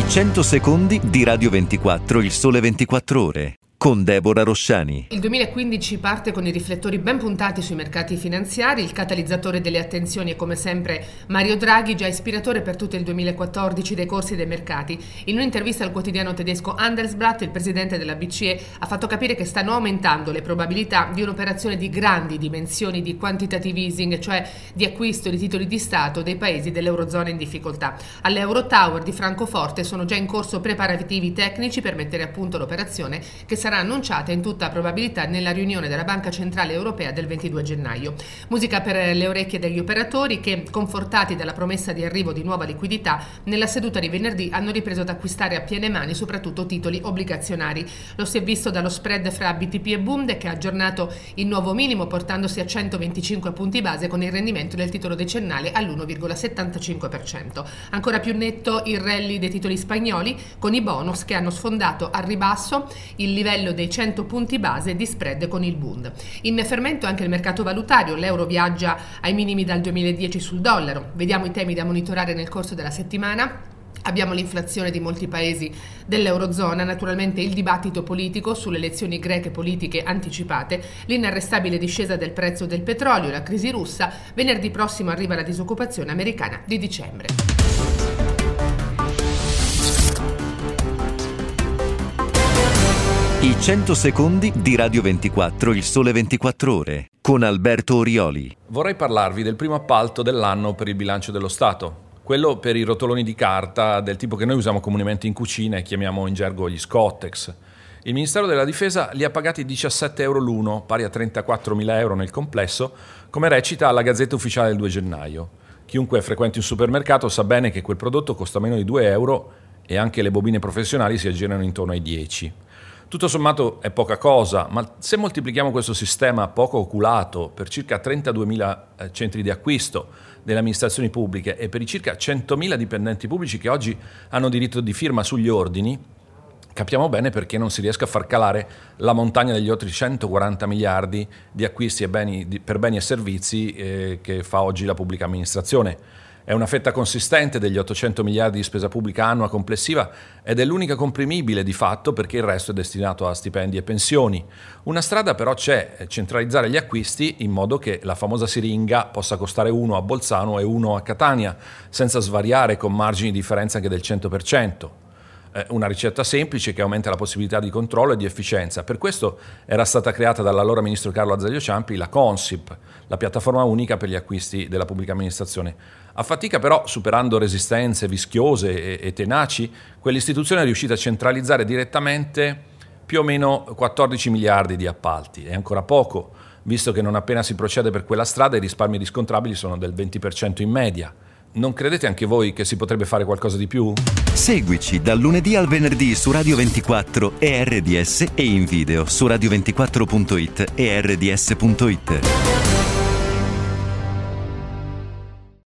I 100 secondi di Radio 24, il sole 24 ore, con Deborah Rosciani. Il 2015 parte con i riflettori ben puntati sui mercati finanziari. Il catalizzatore delle attenzioni è come sempre Mario Draghi, già ispiratore per tutto il 2014 dei corsi dei mercati. In un'intervista al quotidiano tedesco Handelsblatt, il presidente della BCE ha fatto capire che stanno aumentando le probabilità di un'operazione di grandi dimensioni di quantitative easing, cioè di acquisto di titoli di Stato dei paesi dell'Eurozona in difficoltà. All'Eurotower di Francoforte sono già in corso preparativi tecnici per mettere a punto l'operazione, che sarà annunciata in tutta probabilità nella riunione della Banca Centrale Europea del 22 gennaio. Musica per le orecchie degli operatori che, confortati dalla promessa di arrivo di nuova liquidità, nella seduta di venerdì hanno ripreso ad acquistare a piene mani soprattutto titoli obbligazionari. Lo si è visto dallo spread fra BTP e Bund, che ha aggiornato il nuovo minimo portandosi a 125 punti base, con il rendimento del titolo decennale all'1,75%. Ancora più netto il rally dei titoli spagnoli, con i bonus che hanno sfondato al ribasso il livello dei 100 punti base di spread con il Bund. In fermento anche il mercato valutario. L'euro viaggia ai minimi dal 2010 sul dollaro. Vediamo i temi da monitorare nel corso della settimana. Abbiamo l'inflazione di molti paesi dell'Eurozona, naturalmente il dibattito politico sulle elezioni greche politiche anticipate, l'inarrestabile discesa del prezzo del petrolio, la crisi russa. Venerdì prossimo arriva la disoccupazione americana di dicembre. I 100 secondi di Radio 24, il sole 24 ore, con Alberto Orioli. Vorrei parlarvi del primo appalto dell'anno per il bilancio dello Stato, quello per i rotoloni di carta del tipo che noi usiamo comunemente in cucina e chiamiamo in gergo gli Scottex. Il Ministero della Difesa li ha pagati 17 euro l'uno, pari a 34.000 euro nel complesso, come recita la Gazzetta Ufficiale del 2 gennaio. Chiunque frequenti un supermercato sa bene che quel prodotto costa meno di 2 euro e anche le bobine professionali si aggirano intorno ai 10. Tutto sommato è poca cosa, ma se moltiplichiamo questo sistema poco oculato per circa 32.000 centri di acquisto delle amministrazioni pubbliche e per i circa 100.000 dipendenti pubblici che oggi hanno diritto di firma sugli ordini, capiamo bene perché non si riesca a far calare la montagna degli oltre 140 miliardi di acquisti per beni e servizi che fa oggi la pubblica amministrazione. È una fetta consistente degli 800 miliardi di spesa pubblica annua complessiva ed è l'unica comprimibile di fatto, perché il resto è destinato a stipendi e pensioni. Una strada però c'è: centralizzare gli acquisti in modo che la famosa siringa possa costare 1 a Bolzano e 1 a Catania, senza svariare con margini di differenza anche del 100%. Una ricetta semplice che aumenta la possibilità di controllo e di efficienza. Per questo era stata creata dall'allora ministro Carlo Azeglio Ciampi la Consip, la piattaforma unica per gli acquisti della pubblica amministrazione. A fatica però, superando resistenze vischiose e tenaci, quell'istituzione è riuscita a centralizzare direttamente più o meno 14 miliardi di appalti. È ancora poco, visto che non appena si procede per quella strada i risparmi riscontrabili sono del 20% in media. Non credete anche voi che si potrebbe fare qualcosa di più? Seguici dal lunedì al venerdì su Radio 24 e RDS e in video su radio24.it e rds.it.